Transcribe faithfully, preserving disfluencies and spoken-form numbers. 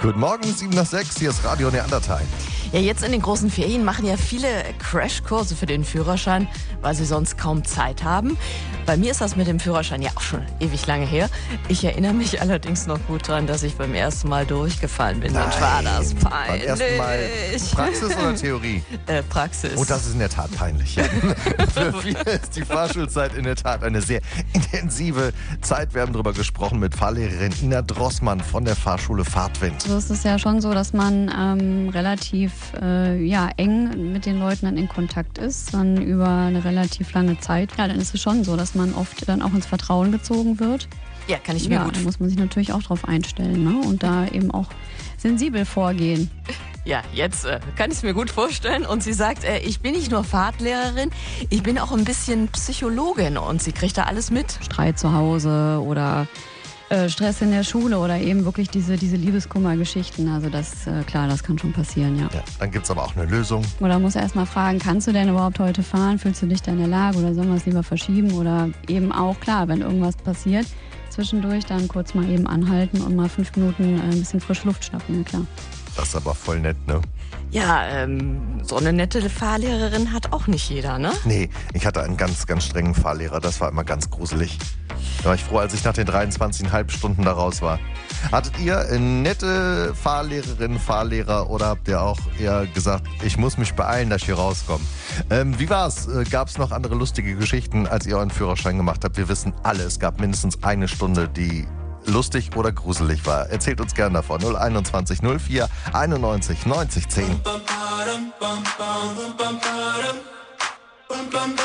Guten Morgen, sieben nach sechs, hier ist Radio Neandertal. Ja, jetzt in den großen Ferien machen ja viele Crashkurse für den Führerschein, weil sie sonst kaum Zeit haben. Bei mir ist das mit dem Führerschein ja auch schon ewig lange her. Ich erinnere mich allerdings noch gut daran, dass ich beim ersten Mal durchgefallen bin. Nein, Mensch, war das peinlich. Beim ersten Mal Praxis oder Theorie? Äh, Praxis. Oh, das ist in der Tat peinlich. Ja. Für viele ist die Fahrschulzeit in der Tat eine sehr intensive Zeit. Wir haben darüber gesprochen mit Fahrlehrerin Ina Drossmann von der Fahrschule Fahrtwind. So ist es ja schon so, dass man ähm, relativ äh, ja, eng mit den Leuten dann in Kontakt ist, dann über eine relativ lange Zeit. Ja, dann ist es schon so, dass man oft dann auch ins Vertrauen gezogen wird. Ja, kann ich mir ja, gut da muss man sich natürlich auch drauf einstellen, ne? Und da eben auch sensibel vorgehen. Ja, jetzt äh, kann ich es mir gut vorstellen. Und sie sagt, äh, ich bin nicht nur Fahrtlehrerin, ich bin auch ein bisschen Psychologin und sie kriegt da alles mit. Streit zu Hause oder äh, Stress in der Schule oder eben wirklich diese, diese Liebeskummergeschichten. Also das, äh, klar, das kann schon passieren, ja. Ja, dann gibt es aber auch eine Lösung. Oder muss erst mal fragen, kannst du denn überhaupt heute fahren? Fühlst du dich da in der Lage oder sollen wir es lieber verschieben? Oder eben auch, klar, wenn irgendwas passiert, zwischendurch dann kurz mal eben anhalten und mal fünf Minuten äh, ein bisschen frische Luft schnappen, ja klar. Das ist aber voll nett, ne? Ja, ähm, so eine nette Fahrlehrerin hat auch nicht jeder, ne? Nee, ich hatte einen ganz, ganz strengen Fahrlehrer. Das war immer ganz gruselig. Da war ich froh, als ich nach den dreiundzwanzig Komma fünf Stunden da raus war. Hattet ihr eine nette Fahrlehrerin, Fahrlehrer oder habt ihr auch eher gesagt, ich muss mich beeilen, dass ich hier rauskomme? Ähm, wie war's? Äh, Gab es noch andere lustige Geschichten, als ihr euren Führerschein gemacht habt? Wir wissen alle, es gab mindestens eine Stunde, die lustig oder gruselig war. Erzählt uns gerne davon. null einundzwanzig null vier einundneunzig neunzig zehn.